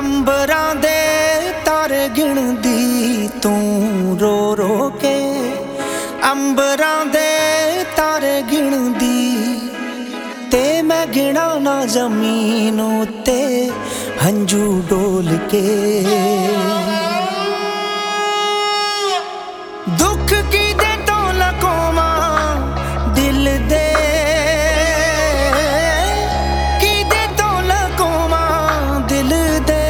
ਅੰਬਰਾਂ ਦੇ ਤਾਰੇ ਗਿਣਦੀ ਤੂੰ ਰੋ ਰੋ ਕੇ, ਅੰਬਰਾਂ ਦੇ ਤਾਰੇ ਗਿਣਦੀ ਤੇ ਮੈਂ ਗਿਣਾ ਨਾ ਜ਼ਮੀਨ ਉੱਤੇ ਹੰਝੂ ਡੋਲ ਕੇ। ਦੁੱਖ ਕਿਦੇ ਤੋਂ ਲਕੋਵਾਂ ਦਿਲ ਦੇ, ਕਿਦੇ ਤੋਂ ਲਕੋਵਾਂ ਦਿਲ ਦੇ,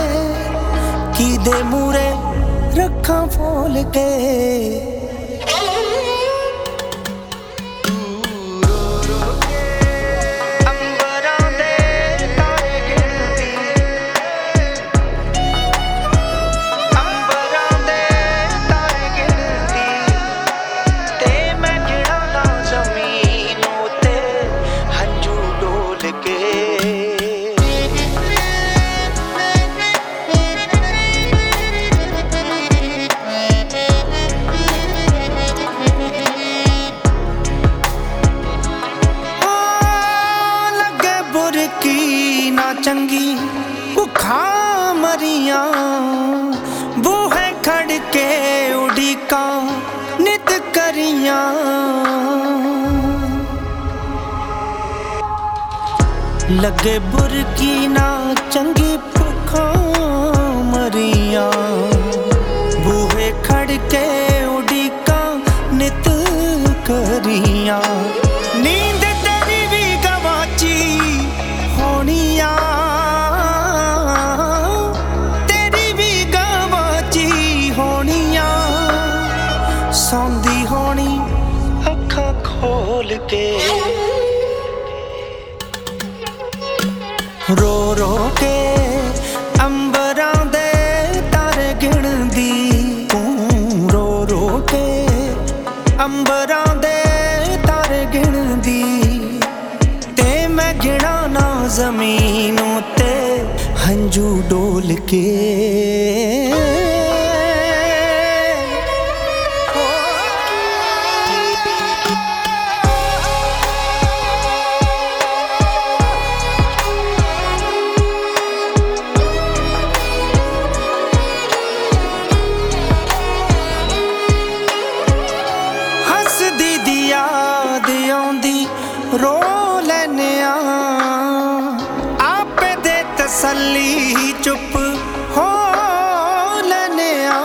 ਕਿਦੇ ਮੂਰੇ ਰੱਖਾਂ ਫੋਲ ਕੇ। ਨਾ ਚੰਗੀ ਭੁੱਖਾਂ ਮਰੀਆਂ, ਬੂਹੇ ਖੜ ਕੇ ਉਡੀਕਾਂ ਨਿਤ ਕਰੀਆਂ। ਲੱਗੇ ਬੁਰਕੀ ਨਾ ਚੰਗੀ ਭੁੱਖਾਂ ਮਰੀਆਂ, ਬੂਹੇ ਖੜ ਕੇ ਉਡੀਕਾਂ ਨਿਤ ਕਰੀਆਂ। ਨੀਂਦ ਤੇਰੀ ਵੀ ਗਵਾਚੀ ਹੋਣੀਆਂ, ਤੇਰੀ ਵੀ ਗਵਾਚੀ ਹੋਣੀਆਂ, ਸੌਂਦੀ ਹੋਣੀ ਅੱਖਾਂ ਖੋਲ ਕੇ। ਰੋ ਰੋ ਕੇ ਅੰਬਰਾਂ ਦੇ ਤਾਰੇ ਗਿਣਦੀ ਤੂੰ ਰੋ ਰੋ ਕੇ, ਅੰਬਰਾਂ ਦੇ ਤਾਰੇ ਗਿਣਦੀ ਤੇ ਮੈਂ ਗਿਣਾ ਨਾ ਜ਼ਮੀਨ ਉੱਤੇ ਹੰਝੂ ਡੋਲ ਕੇ। ਹੱਸਦੀ ਦੀ ਯਾਦ ਆਉਂਦੀ ਰੋ ਲੈਨੇ ਆ, ਆਪੇ ਦੇ ਤਸੱਲੀ ਚੁੱਪ ਹੋ ਲੈਨੇ ਆ।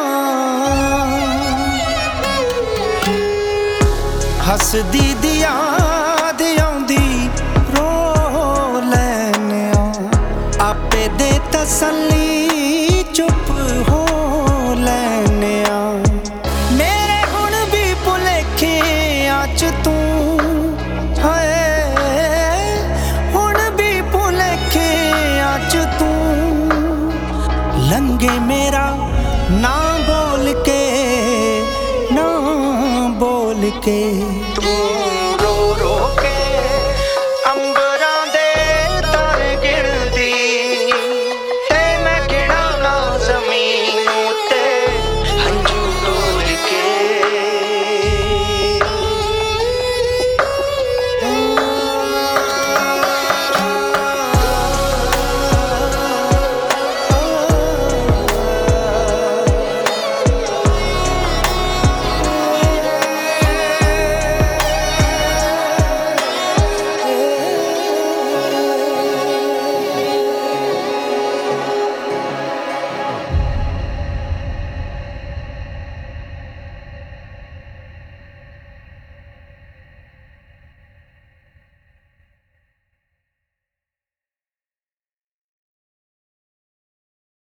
ਹੱਸਦੀ ਦੀ ਯਾਦ ਆਉਂਦੀ ਰੋ ਲੈਨੇ ਆ, ਆਪੇ ਦੇ ਤਸੱਲੀ ਚੁੱਪ ਹੋ ਲੈਨੇ ਆ। ਮੇਰੇ ਹੁਣ ਵੀ ਭੁਲੇਖਿਆਂ ਚ ਤੂੰ ਹਾਏ, ਹੁਣ ਵੀ ਭੁਲੇਖਿਆਂ ਚ ਤੂੰ ਲੰਘੇ ਮੇਰਾ ਨਾ ਬੋਲ ਕੇ, ਨਾ ਬੋਲ ਕੇ।